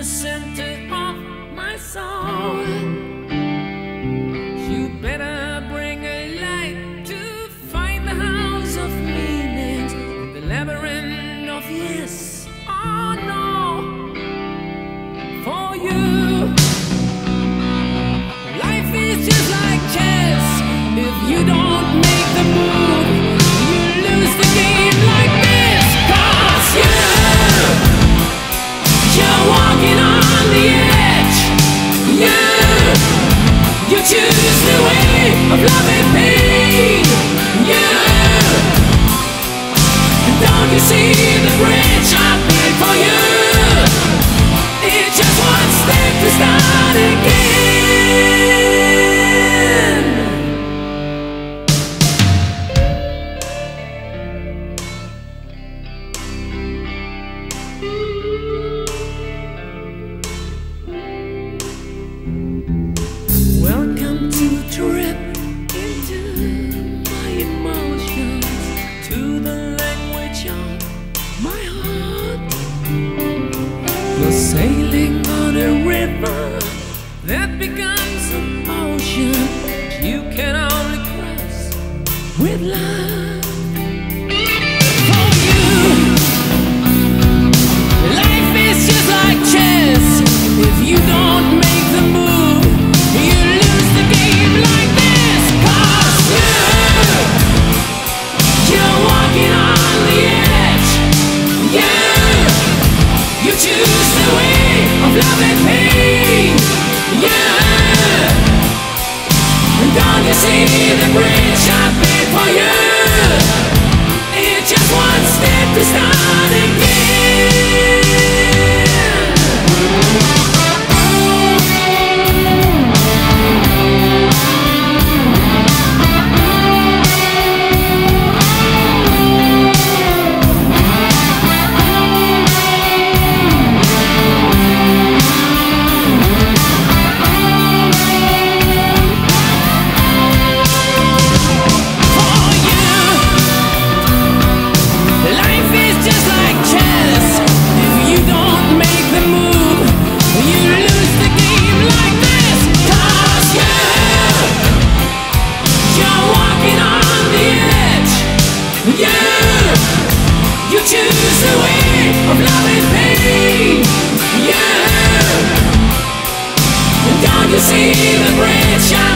center of my soul. You better bring a light to find the house of meanings, the labyrinth of yes or no. For you, life is just like chess. If you don't make the move, you lose the game like this. 'Cause you're walking on the edge. You choose the way of love and pain. Don't you see the bridge I made for you? It's just one step to start again. Welcome to the trip into my emotions, to the language of my heart. You're sailing on a river that becomes an ocean you can only cross with love. For you, life is just like chess. If you don't make the move, you lose the game like this. 'Cause you're walking on the edge. You choose the way of love and pain. Don't you see the bridge I made for you? It's just one step to start again. You choose the way of love and pain. Don't you see the bridge?